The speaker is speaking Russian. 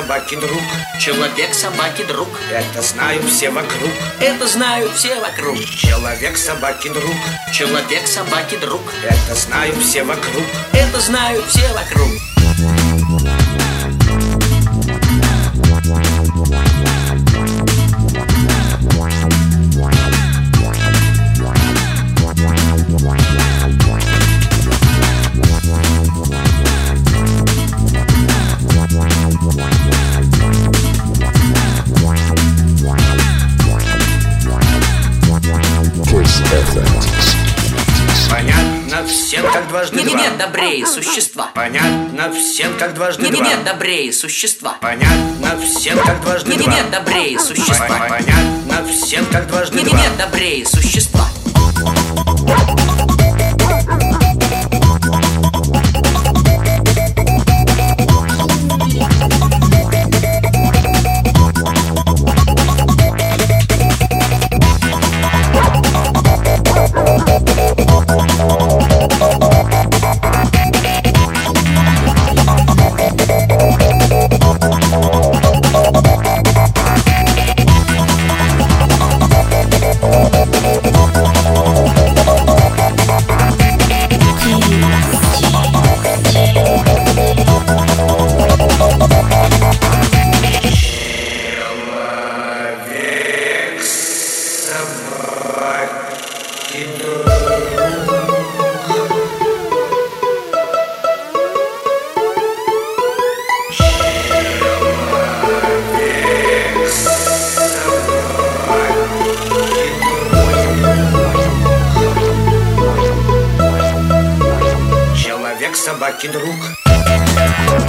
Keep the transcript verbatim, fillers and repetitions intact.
собаки друг. Человек собаки друг. Это знают все вокруг. Это знают все вокруг. Человек собаки друг. Человек собаки друг. Это знают все вокруг. Это знают все вокруг. Понятно всем, как дважды Нет, два. нет, добрее существа. Понятно всем, как дважды Нет, два. нет, добрее существа. Понятно всем, как дважды Нет, два. нет, добрее существа. Понятно всем, как дважды Нет, два. нет, добрее существа. Человек собаки друг.